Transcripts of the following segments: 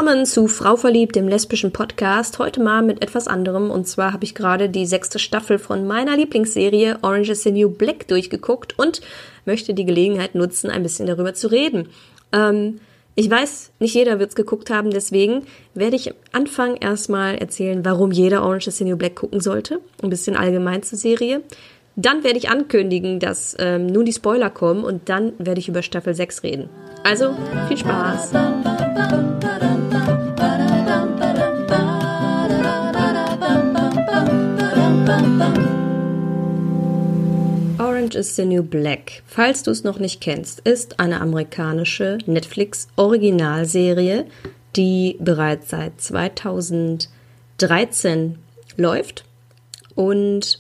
Willkommen zu Frau verliebt, dem lesbischen Podcast. Heute mal mit etwas anderem. Und zwar habe ich gerade die 6. Staffel von meiner Lieblingsserie Orange is the New Black durchgeguckt und möchte die Gelegenheit nutzen, ein bisschen darüber zu reden. Ich weiß, nicht jeder wird es geguckt haben, deswegen werde ich am Anfang erstmal erzählen, warum jeder Orange is the New Black gucken sollte. Ein bisschen allgemein zur Serie. Dann werde ich ankündigen, dass nun die Spoiler kommen und dann werde ich über Staffel 6 reden. Also, viel Spaß! Orange is the New Black, falls du es noch nicht kennst, ist eine amerikanische Netflix-Originalserie, die bereits seit 2013 läuft. Und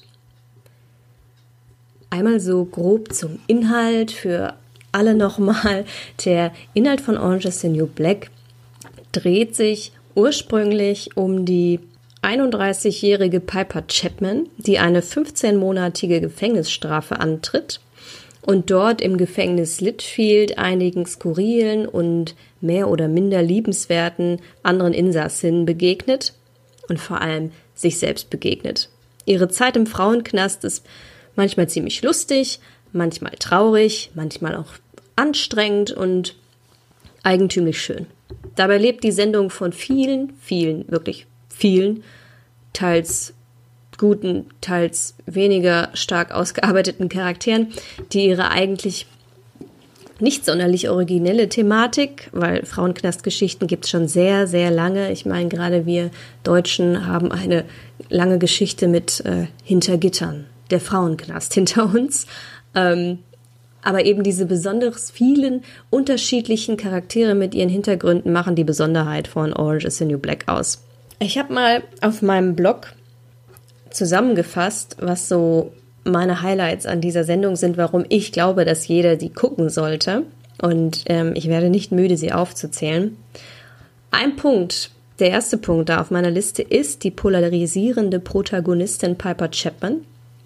einmal so grob zum Inhalt für alle nochmal. Der Inhalt von Orange is the New Black dreht sich ursprünglich um die 31-jährige Piper Chapman, die eine 15-monatige Gefängnisstrafe antritt und dort im Gefängnis Litchfield einigen skurrilen und mehr oder minder liebenswerten anderen Insassinnen begegnet und vor allem sich selbst begegnet. Ihre Zeit im Frauenknast ist manchmal ziemlich lustig, manchmal traurig, manchmal auch anstrengend und eigentümlich schön. Dabei lebt die Sendung von vielen, wirklich vielen, teils guten, teils weniger stark ausgearbeiteten Charakteren, die ihre eigentlich nicht sonderlich originelle Thematik, weil Frauenknastgeschichten gibt es schon sehr, sehr lange. Ich meine, gerade wir Deutschen haben eine lange Geschichte mit hinter Gittern, der Frauenknast hinter uns. Aber eben diese besonders vielen unterschiedlichen Charaktere mit ihren Hintergründen machen die Besonderheit von Orange is the New Black aus. Ich habe mal auf meinem Blog zusammengefasst, was so meine Highlights an dieser Sendung sind, warum ich glaube, dass jeder die gucken sollte. Und ich werde nicht müde, sie aufzuzählen. Der erste Punkt da auf meiner Liste ist die polarisierende Protagonistin Piper Chapman.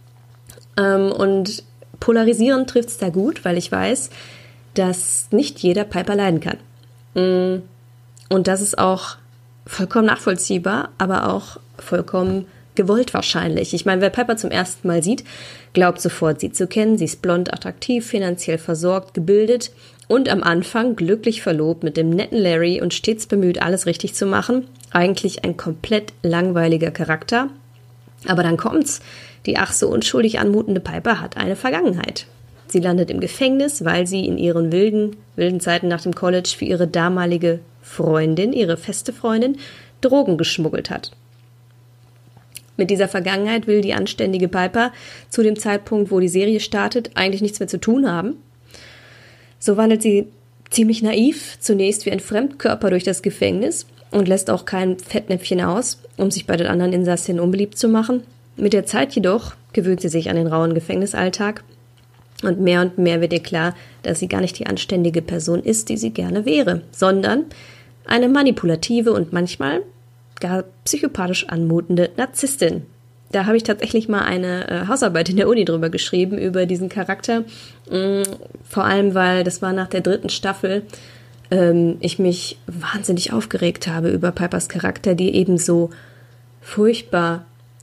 Und polarisierend trifft es da gut, weil ich weiß, dass nicht jeder Piper leiden kann. Und das ist auch vollkommen nachvollziehbar, aber auch vollkommen gewollt wahrscheinlich. Ich meine, wer Piper zum ersten Mal sieht, glaubt sofort, sie zu kennen. Sie ist blond, attraktiv, finanziell versorgt, gebildet und am Anfang glücklich verlobt mit dem netten Larry und stets bemüht, alles richtig zu machen. Eigentlich ein komplett langweiliger Charakter. Aber dann kommt's. Die ach so unschuldig anmutende Piper hat eine Vergangenheit. Sie landet im Gefängnis, weil sie in ihren wilden Zeiten nach dem College für ihre damalige Freundin, ihre feste Freundin, Drogen geschmuggelt hat. Mit dieser Vergangenheit will die anständige Piper zu dem Zeitpunkt, wo die Serie startet, eigentlich nichts mehr zu tun haben. So wandelt sie ziemlich naiv zunächst wie ein Fremdkörper durch das Gefängnis und lässt auch kein Fettnäpfchen aus, um sich bei den anderen Insassinnen unbeliebt zu machen. Mit der Zeit jedoch gewöhnt sie sich an den rauen Gefängnisalltag und mehr wird ihr klar, dass sie gar nicht die anständige Person ist, die sie gerne wäre, sondern eine manipulative und manchmal gar psychopathisch anmutende Narzisstin. Da habe ich tatsächlich mal eine Hausarbeit in der Uni drüber geschrieben, über diesen Charakter. Vor allem, weil das war nach der 3. Staffel, ich mich wahnsinnig aufgeregt habe über Pipers Charakter, die eben so furchtbar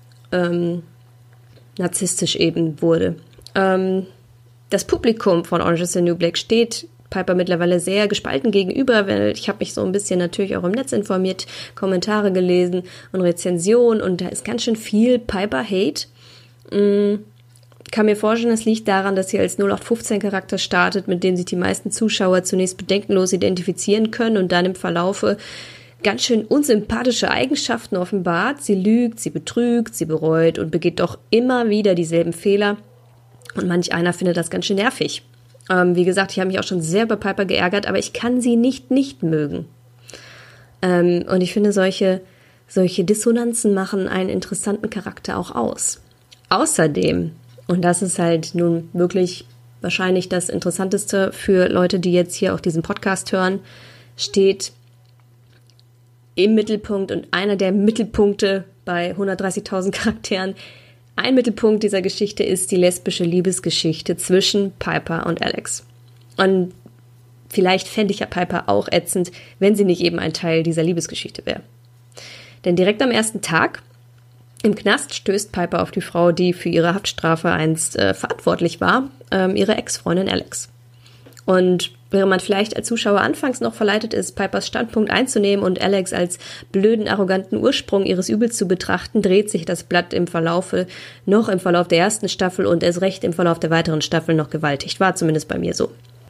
narzisstisch eben wurde. Das Publikum von Orange is the New Black steht Piper mittlerweile sehr gespalten gegenüber, weil ich habe mich so ein bisschen natürlich auch im Netz informiert, Kommentare gelesen und Rezensionen und da ist ganz schön viel Piper-Hate. Kann mir vorstellen, das liegt daran, dass sie als 0815-Charakter startet, mit dem sich die meisten Zuschauer zunächst bedenkenlos identifizieren können und dann im Verlaufe ganz schön unsympathische Eigenschaften offenbart. Sie lügt, sie betrügt, sie bereut und begeht doch immer wieder dieselben Fehler. Und manch einer findet das ganz schön nervig. Wie gesagt, ich habe mich auch schon sehr bei Piper geärgert, aber ich kann sie nicht mögen. Und ich finde, solche Dissonanzen machen einen interessanten Charakter auch aus. Außerdem, und das ist halt nun wirklich wahrscheinlich das Interessanteste für Leute, die jetzt hier auf diesem Podcast hören, steht im Mittelpunkt und einer der Mittelpunkte bei 130.000 Charakteren. Ein Mittelpunkt dieser Geschichte ist die lesbische Liebesgeschichte zwischen Piper und Alex. Und vielleicht fände ich ja Piper auch ätzend, wenn sie nicht eben ein Teil dieser Liebesgeschichte wäre. Denn direkt am ersten Tag im Knast stößt Piper auf die Frau, die für ihre Haftstrafe einst verantwortlich war, ihre Ex-Freundin Alex. Und während man vielleicht als Zuschauer anfangs noch verleitet ist, Pipers Standpunkt einzunehmen und Alex als blöden, arroganten Ursprung ihres Übels zu betrachten, dreht sich das Blatt im Verlauf der ersten Staffel und erst recht im Verlauf der weiteren Staffeln noch gewaltig. War zumindest bei mir so.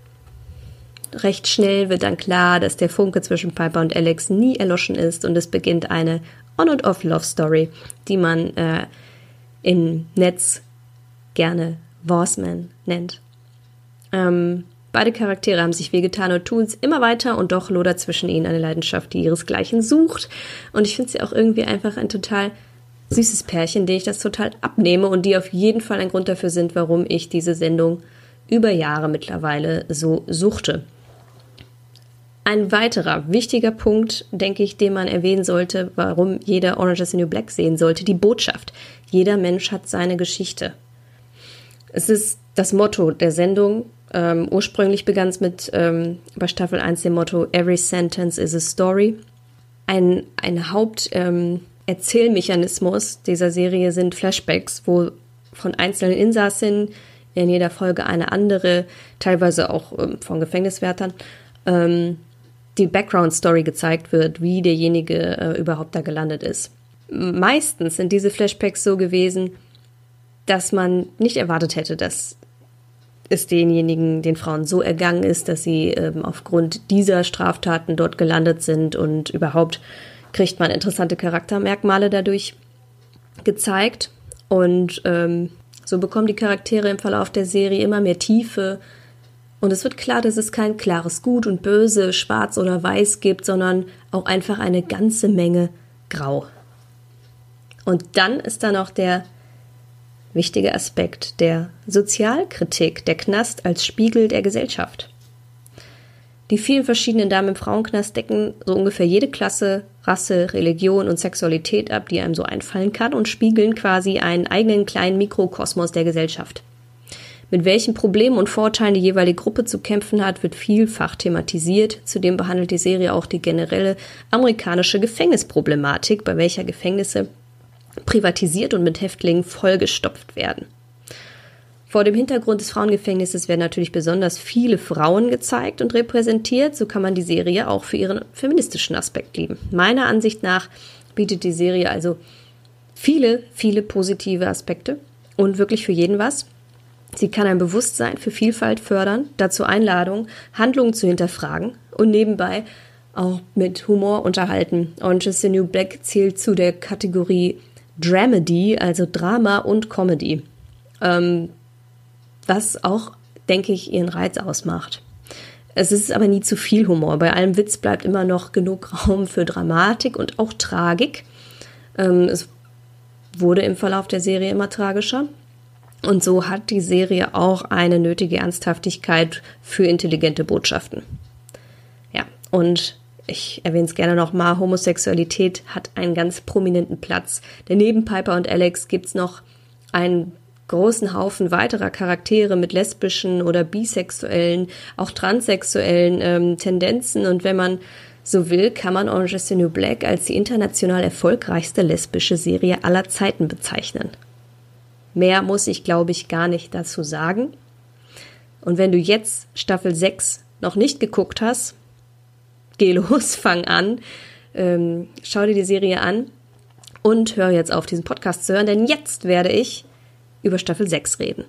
Recht schnell wird dann klar, dass der Funke zwischen Piper und Alex nie erloschen ist und es beginnt eine On- und Off-Love-Story, die man im Netz gerne Vorsman nennt. Beide Charaktere haben sich wehgetan und tun es immer weiter und doch lodert zwischen ihnen eine Leidenschaft, die ihresgleichen sucht. Und ich finde sie auch irgendwie einfach ein total süßes Pärchen, denen ich das total abnehme und die auf jeden Fall ein Grund dafür sind, warum ich diese Sendung über Jahre mittlerweile so suchte. Ein weiterer wichtiger Punkt, denke ich, den man erwähnen sollte, warum jeder Orange is the New Black sehen sollte, die Botschaft. Jeder Mensch hat seine Geschichte. Es ist das Motto der Sendung. Ursprünglich begann es mit bei Staffel 1 dem Motto Every sentence is a story. Ein Haupterzählmechanismus dieser Serie sind Flashbacks, wo von einzelnen Insassinnen in jeder Folge eine andere, teilweise auch von Gefängniswärtern, die Background-Story gezeigt wird, wie derjenige überhaupt da gelandet ist. Meistens sind diese Flashbacks so gewesen, dass man nicht erwartet hätte, dass es den Frauen so ergangen ist, dass sie aufgrund dieser Straftaten dort gelandet sind und überhaupt kriegt man interessante Charaktermerkmale dadurch gezeigt und so bekommen die Charaktere im Verlauf der Serie immer mehr Tiefe und es wird klar, dass es kein klares Gut und Böse, Schwarz oder Weiß gibt, sondern auch einfach eine ganze Menge Grau. Und dann ist da noch der wichtiger Aspekt der Sozialkritik, der Knast als Spiegel der Gesellschaft. Die vielen verschiedenen Damen im Frauenknast decken so ungefähr jede Klasse, Rasse, Religion und Sexualität ab, die einem so einfallen kann und spiegeln quasi einen eigenen kleinen Mikrokosmos der Gesellschaft. Mit welchen Problemen und Vorteilen die jeweilige Gruppe zu kämpfen hat, wird vielfach thematisiert. Zudem behandelt die Serie auch die generelle amerikanische Gefängnisproblematik, bei welcher Gefängnisse privatisiert und mit Häftlingen vollgestopft werden. Vor dem Hintergrund des Frauengefängnisses werden natürlich besonders viele Frauen gezeigt und repräsentiert. So kann man die Serie auch für ihren feministischen Aspekt lieben. Meiner Ansicht nach bietet die Serie also viele, viele positive Aspekte und wirklich für jeden was. Sie kann ein Bewusstsein für Vielfalt fördern, dazu Einladung, Handlungen zu hinterfragen und nebenbei auch mit Humor unterhalten. Orange is the New Black zählt zu der Kategorie Dramedy, also Drama und Comedy, was auch, denke ich, ihren Reiz ausmacht. Es ist aber nie zu viel Humor. Bei allem Witz bleibt immer noch genug Raum für Dramatik und auch Tragik. Es wurde im Verlauf der Serie immer tragischer. Und so hat die Serie auch eine nötige Ernsthaftigkeit für intelligente Botschaften. Ja, und ich erwähne es gerne nochmal, Homosexualität hat einen ganz prominenten Platz. Denn neben Piper und Alex gibt es noch einen großen Haufen weiterer Charaktere mit lesbischen oder bisexuellen, auch transsexuellen Tendenzen. Und wenn man so will, kann man Orange is the New Black als die international erfolgreichste lesbische Serie aller Zeiten bezeichnen. Mehr muss ich, glaube ich, gar nicht dazu sagen. Und wenn du jetzt Staffel 6 noch nicht geguckt hast, geh los, fang an, schau dir die Serie an und hör jetzt auf, diesen Podcast zu hören, denn jetzt werde ich über Staffel 6 reden.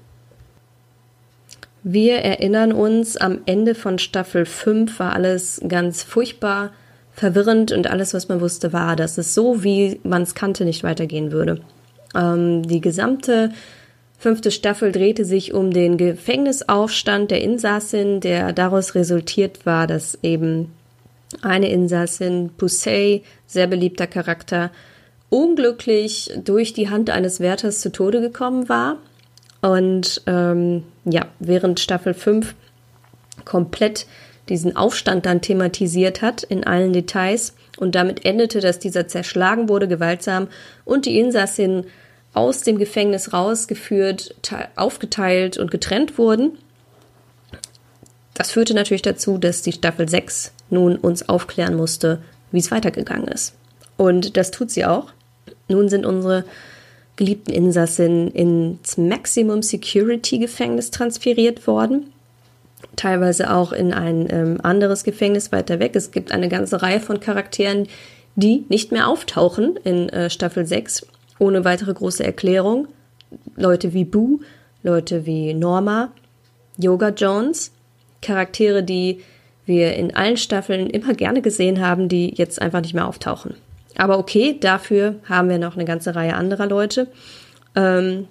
Wir erinnern uns, am Ende von Staffel 5 war alles ganz furchtbar verwirrend und alles, was man wusste, war, dass es so, wie man es kannte, nicht weitergehen würde. Die gesamte 5. Staffel drehte sich um den Gefängnisaufstand der Insassin, der daraus resultiert war, dass eben eine Insassin, Poussey, sehr beliebter Charakter, unglücklich durch die Hand eines Wärters zu Tode gekommen war. Und während Staffel 5 komplett diesen Aufstand dann thematisiert hat in allen Details und damit endete, dass dieser zerschlagen wurde, gewaltsam, und die Insassinnen aus dem Gefängnis rausgeführt, aufgeteilt und getrennt wurden, Das führte natürlich dazu, dass die Staffel 6 nun uns aufklären musste, wie es weitergegangen ist. Und das tut sie auch. Nun sind unsere geliebten Insassinnen ins Maximum Security Gefängnis transferiert worden. Teilweise auch in ein anderes Gefängnis weiter weg. Es gibt eine ganze Reihe von Charakteren, die nicht mehr auftauchen in Staffel 6, ohne weitere große Erklärung. Leute wie Boo, Leute wie Norma, Yoga Jones, Charaktere, die wir in allen Staffeln immer gerne gesehen haben, die jetzt einfach nicht mehr auftauchen. Aber okay, dafür haben wir noch eine ganze Reihe anderer Leute. Und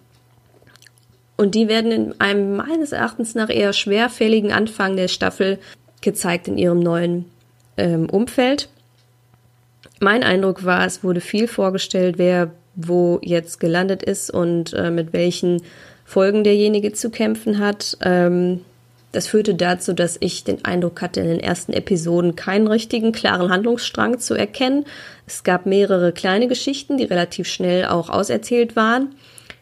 die werden in einem meines Erachtens nach eher schwerfälligen Anfang der Staffel gezeigt in ihrem neuen Umfeld. Mein Eindruck war, es wurde viel vorgestellt, wer wo jetzt gelandet ist und mit welchen Folgen derjenige zu kämpfen hat. Das führte dazu, dass ich den Eindruck hatte, in den ersten Episoden keinen richtigen, klaren Handlungsstrang zu erkennen. Es gab mehrere kleine Geschichten, die relativ schnell auch auserzählt waren.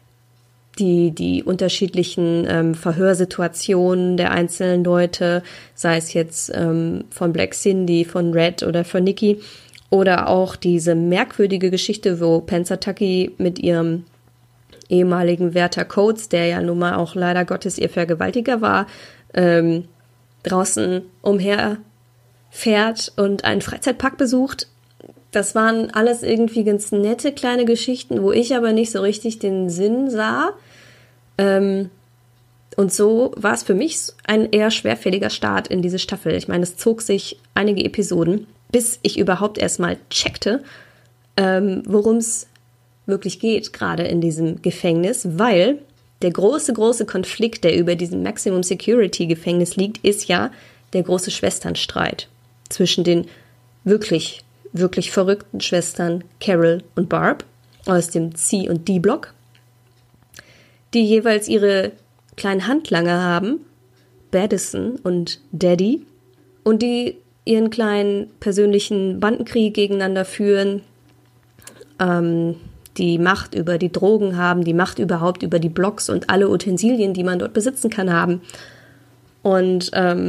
Die unterschiedlichen Verhörsituationen der einzelnen Leute, sei es jetzt von Black Cindy, von Red oder von Nikki, oder auch diese merkwürdige Geschichte, wo Pennsatucky mit ihrem ehemaligen Wärter Coates, der ja nun mal auch leider Gottes ihr Vergewaltiger war, draußen umherfährt und einen Freizeitpark besucht. Das waren alles irgendwie ganz nette kleine Geschichten, wo ich aber nicht so richtig den Sinn sah. Und so war es für mich ein eher schwerfälliger Start in diese Staffel. Ich meine, es zog sich einige Episoden, bis ich überhaupt erstmal checkte, worum es wirklich geht, gerade in diesem Gefängnis, weil der große Konflikt, der über diesem Maximum Security Gefängnis liegt, ist ja der große Schwesternstreit zwischen den wirklich verrückten Schwestern Carol und Barb aus dem C- und D-Block, die jeweils ihre kleinen Handlanger haben, Badison und Daddy, und die ihren kleinen persönlichen Bandenkrieg gegeneinander führen, die Macht über die Drogen haben, die Macht überhaupt über die Blocks und alle Utensilien, die man dort besitzen kann, haben. Und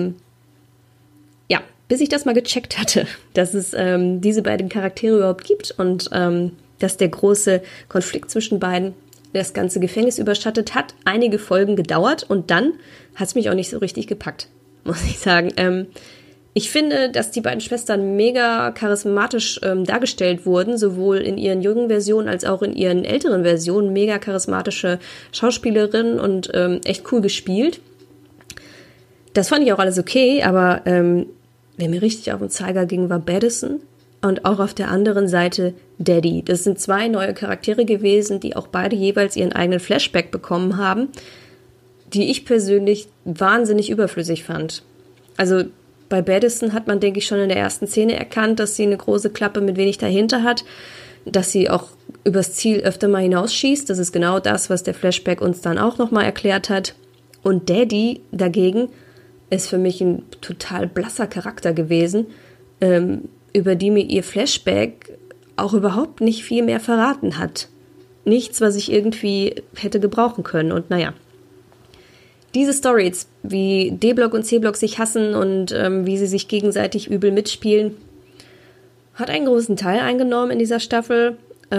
bis ich das mal gecheckt hatte, dass es diese beiden Charaktere überhaupt gibt und dass der große Konflikt zwischen beiden das ganze Gefängnis überschattet, hat einige Folgen gedauert und dann hat es mich auch nicht so richtig gepackt, muss ich sagen. Ich finde, dass die beiden Schwestern mega charismatisch dargestellt wurden, sowohl in ihren jungen Versionen als auch in ihren älteren Versionen. Mega charismatische Schauspielerinnen und echt cool gespielt. Das fand ich auch alles okay, aber wer mir richtig auf den Zeiger ging, war Badison und auch auf der anderen Seite Daddy. Das sind zwei neue Charaktere gewesen, die auch beide jeweils ihren eigenen Flashback bekommen haben, die ich persönlich wahnsinnig überflüssig fand. Also bei Badison hat man, denke ich, schon in der ersten Szene erkannt, dass sie eine große Klappe mit wenig dahinter hat, dass sie auch übers Ziel öfter mal hinausschießt. Das ist genau das, was der Flashback uns dann auch nochmal erklärt hat. Und Daddy dagegen ist für mich ein total blasser Charakter gewesen, über die mir ihr Flashback auch überhaupt nicht viel mehr verraten hat. Nichts, was ich irgendwie hätte gebrauchen können. Und naja, diese Storys, wie D-Block und C-Block sich hassen und wie sie sich gegenseitig übel mitspielen, hat einen großen Teil eingenommen in dieser Staffel.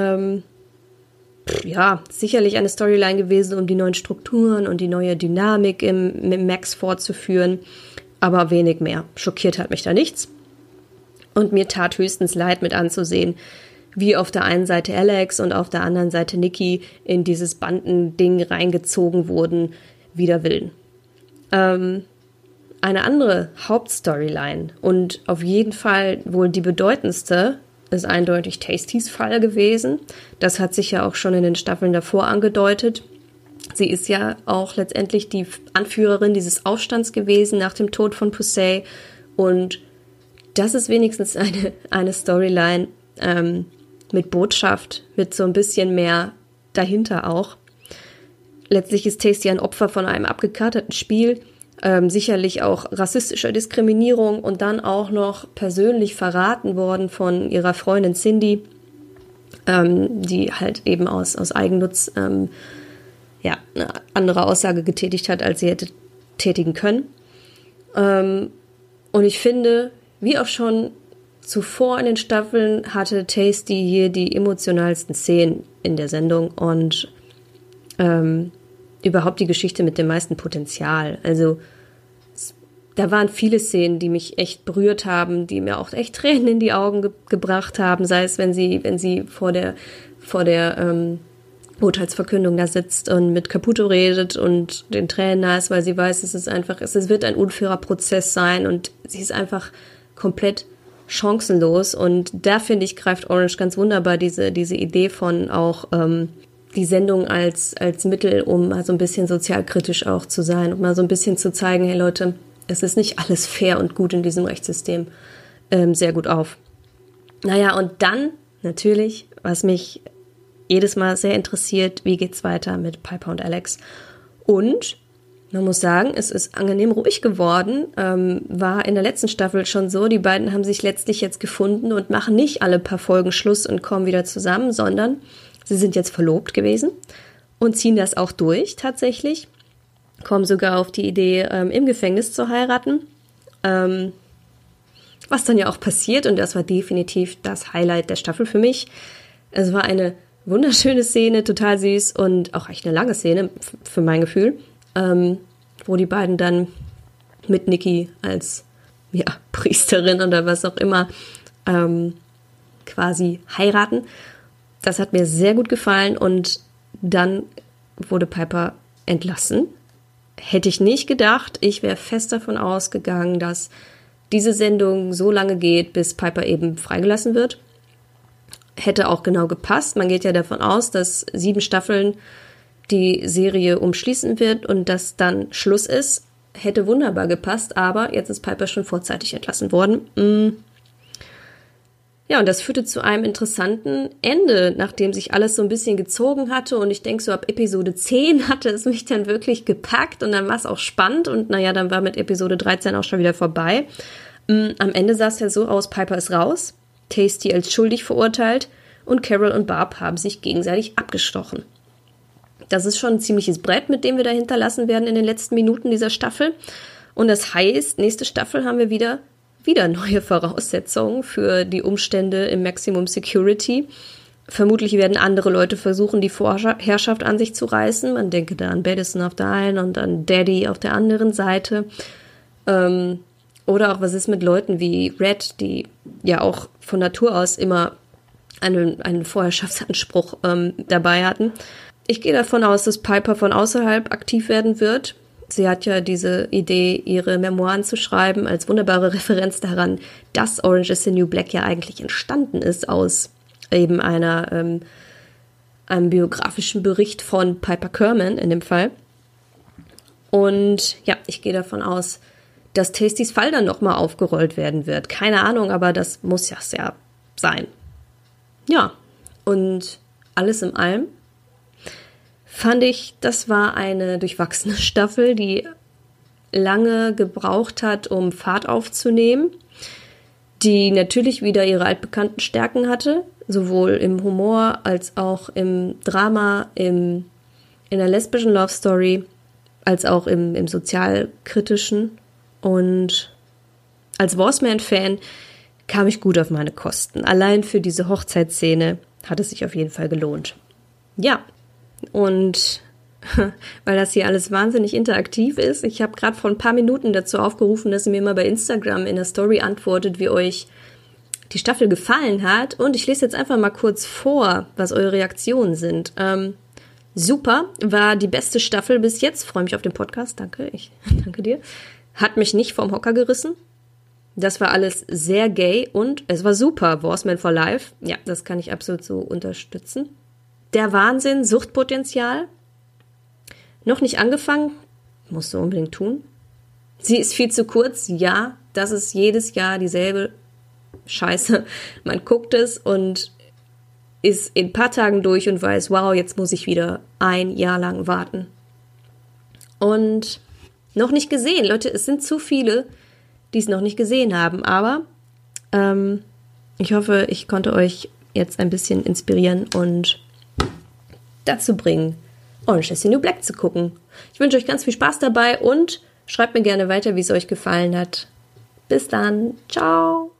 Sicherlich eine Storyline gewesen, um die neuen Strukturen und die neue Dynamik im Max fortzuführen, aber wenig mehr. Schockiert hat mich da nichts. Und mir tat höchstens leid mit anzusehen, wie auf der einen Seite Alex und auf der anderen Seite Nikki in dieses Bandending reingezogen wurden, wider Willen. Eine andere Hauptstoryline und auf jeden Fall wohl die bedeutendste ist eindeutig Tastys Fall gewesen. Das hat sich ja auch schon in den Staffeln davor angedeutet. Sie ist ja auch letztendlich die Anführerin dieses Aufstands gewesen nach dem Tod von Pusey. Und das ist wenigstens eine Storyline mit Botschaft, mit so ein bisschen mehr dahinter auch. Letztlich ist Tasty ein Opfer von einem abgekarteten Spiel, sicherlich auch rassistischer Diskriminierung und dann auch noch persönlich verraten worden von ihrer Freundin Cindy, die halt eben aus Eigennutz eine andere Aussage getätigt hat, als sie hätte tätigen können. Und ich finde, wie auch schon zuvor in den Staffeln, hatte Tasty hier die emotionalsten Szenen in der Sendung und überhaupt die Geschichte mit dem meisten Potenzial. Also da waren viele Szenen, die mich echt berührt haben, die mir auch echt Tränen in die Augen gebracht haben, sei es, wenn sie vor der Urteilsverkündung da sitzt und mit Caputo redet und den Tränen nah ist, weil sie weiß, es wird ein unfairer Prozess sein und sie ist einfach komplett chancenlos. Und da, finde ich, greift Orange ganz wunderbar diese Idee von auch die Sendung als Mittel, um mal so ein bisschen sozialkritisch auch zu sein und mal so ein bisschen zu zeigen, hey Leute, es ist nicht alles fair und gut in diesem Rechtssystem, sehr gut auf. Naja, und dann natürlich, was mich jedes Mal sehr interessiert, wie geht's weiter mit Piper und Alex. Und man muss sagen, es ist angenehm ruhig geworden. War in der letzten Staffel schon so, die beiden haben sich letztlich jetzt gefunden und machen nicht alle paar Folgen Schluss und kommen wieder zusammen, sondern sie sind jetzt verlobt gewesen und ziehen das auch durch tatsächlich. Kommen sogar auf die Idee, im Gefängnis zu heiraten. Was dann ja auch passiert, und das war definitiv das Highlight der Staffel für mich. Es war eine wunderschöne Szene, total süß und auch echt eine lange Szene für mein Gefühl, wo die beiden dann mit Nikki als Priesterin oder was auch immer quasi heiraten. Das hat mir sehr gut gefallen und dann wurde Piper entlassen. Hätte ich nicht gedacht. Ich wäre fest davon ausgegangen, dass diese Sendung so lange geht, bis Piper eben freigelassen wird. Hätte auch genau gepasst. Man geht ja davon aus, dass 7 Staffeln die Serie umschließen wird und dass dann Schluss ist. Hätte wunderbar gepasst, aber jetzt ist Piper schon vorzeitig entlassen worden. Ja, und das führte zu einem interessanten Ende, nachdem sich alles so ein bisschen gezogen hatte. Und ich denke, so ab Episode 10 hatte es mich dann wirklich gepackt und dann war es auch spannend. Und naja, dann war mit Episode 13 auch schon wieder vorbei. Am Ende sah es ja so aus, Piper ist raus, Tasty als schuldig verurteilt und Carol und Barb haben sich gegenseitig abgestochen. Das ist schon ein ziemliches Brett, mit dem wir da hinterlassen werden in den letzten Minuten dieser Staffel. Und das heißt, nächste Staffel haben wir wieder neue Voraussetzungen für die Umstände im Maximum Security. Vermutlich werden andere Leute versuchen, die Vorherrschaft an sich zu reißen. Man denke da an Madison auf der einen und an Daddy auf der anderen Seite. Oder auch, was ist mit Leuten wie Red, die ja auch von Natur aus immer einen Vorherrschaftsanspruch dabei hatten. Ich gehe davon aus, dass Piper von außerhalb aktiv werden wird. Sie hat ja diese Idee, ihre Memoiren zu schreiben, als wunderbare Referenz daran, dass Orange is the New Black ja eigentlich entstanden ist aus eben einem biografischen Bericht von Piper Kerman in dem Fall. Und ja, ich gehe davon aus, dass Tastys Fall dann nochmal aufgerollt werden wird. Keine Ahnung, aber das muss ja sein. Ja, und alles in allem fand ich, das war eine durchwachsene Staffel, die lange gebraucht hat, um Fahrt aufzunehmen, die natürlich wieder ihre altbekannten Stärken hatte, sowohl im Humor als auch im Drama, in der lesbischen Love Story, als auch im sozialkritischen. Und als Bossman-Fan kam ich gut auf meine Kosten. Allein für diese Hochzeitsszene hat es sich auf jeden Fall gelohnt. Ja, und weil das hier alles wahnsinnig interaktiv ist, ich habe gerade vor ein paar Minuten dazu aufgerufen, dass ihr mir mal bei Instagram in der Story antwortet, wie euch die Staffel gefallen hat. Und ich lese jetzt einfach mal kurz vor, was eure Reaktionen sind. Super, war die beste Staffel bis jetzt. Freue mich auf den Podcast, danke dir. Hat mich nicht vom Hocker gerissen. Das war alles sehr gay und es war super. Bossman for Life, ja, das kann ich absolut so unterstützen. Der Wahnsinn, Suchtpotenzial. Noch nicht angefangen, musst du unbedingt tun. Sie ist viel zu kurz, ja, das ist jedes Jahr dieselbe Scheiße. Man guckt es und ist in ein paar Tagen durch und weiß, wow, jetzt muss ich wieder ein Jahr lang warten. Und noch nicht gesehen, Leute, es sind zu viele, die es noch nicht gesehen haben, aber ich hoffe, ich konnte euch jetzt ein bisschen inspirieren und dazu bringen, Orange is the New Black zu gucken. Ich wünsche euch ganz viel Spaß dabei und Schreibt mir gerne weiter, wie es euch gefallen hat. Bis dann. Ciao.